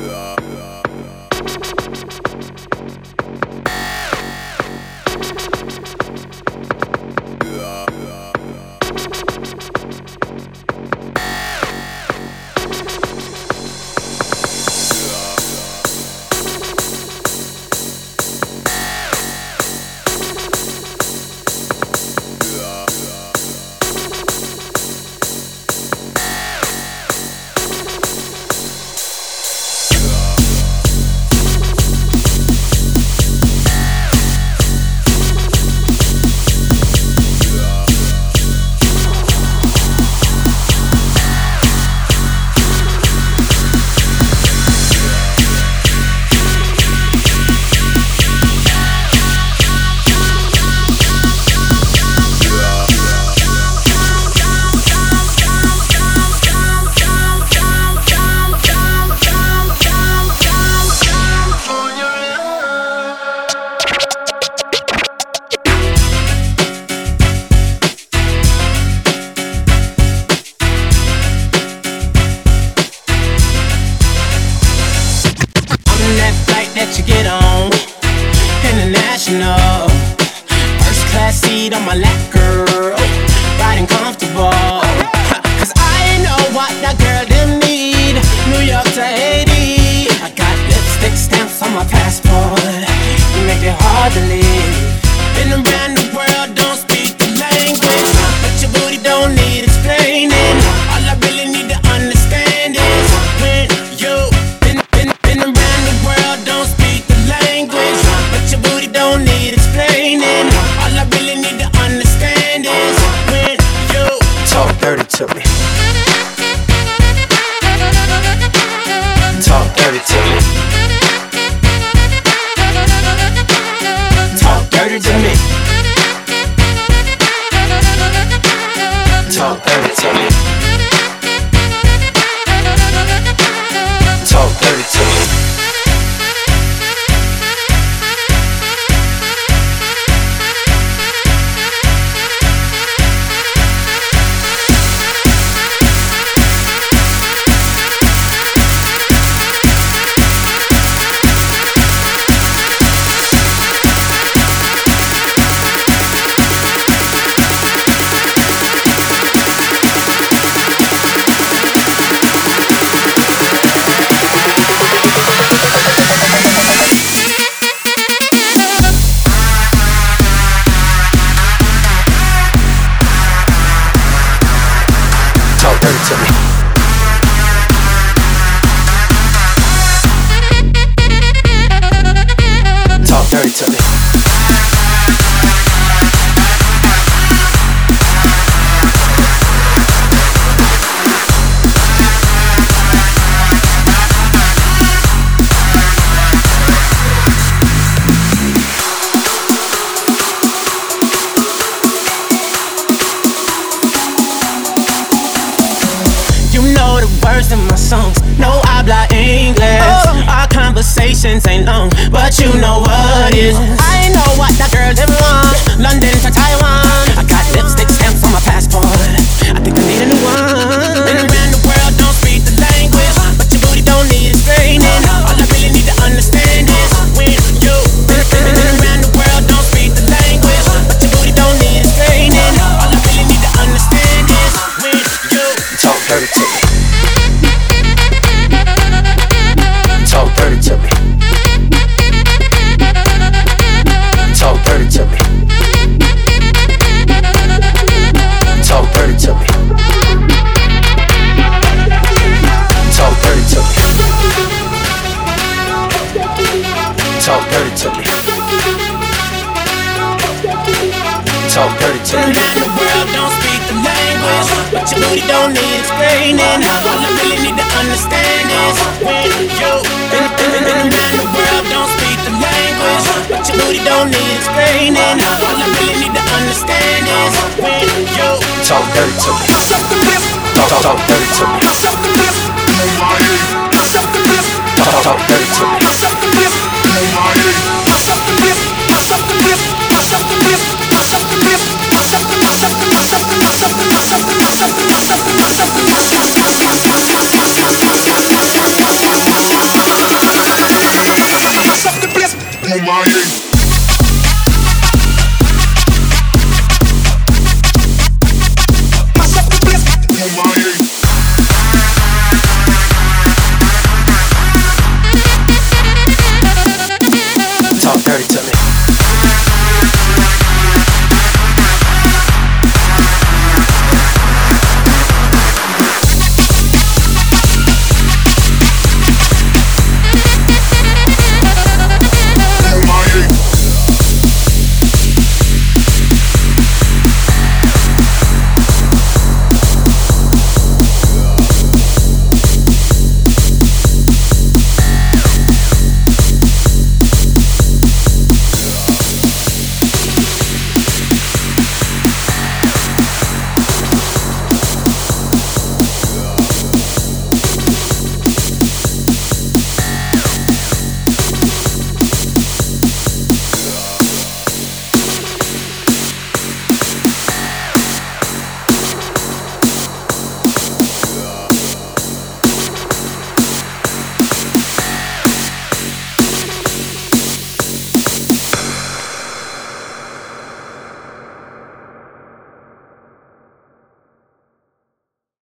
That you get on international, first class seat on my lap, girl, riding comfortable. Cause I know what that girl them need. New York to Haiti, I got lipstick stamps on my passport. You make it hard to live. Been around the world, don't speak the language, but your booty don't need explaining. All I really need to understand is when you been around the world, don't speak the language, but your booty don't need explaining. All I really need to understand is when you talk dirty to me. Talk dirty to me. Talk dirty to me. Talk dirty to me. Talk dirty to me. Talk dirty to me. Talk dirty to me. You know the words in my songs, no habla English. Our conversations ain't long, but you know what is. I know what that girl them want, London to Taiwan. I got lipstick stamps on my passport, I think I need a new one. Been around the world, don't speak the language, but your booty don't need explaining. All I really need to understand is when you been around the world, don't speak the language, but your booty don't need explaining. All I really need to understand is when you talk dirty to me. Talk dirty to me. Talk dirty to me. Talk dirty to me. Talk dirty to me. Talk dirty to me. Talk dirty to me. Around the world, don't speak the language, but your booty don't need explaining. All I really need to understand is when you been around the world, don't speak the language, but your booty don't need explaining. All I really need to understand is when you talk dirty to me. Talk dirty to me. Talk dirty to me. Miami.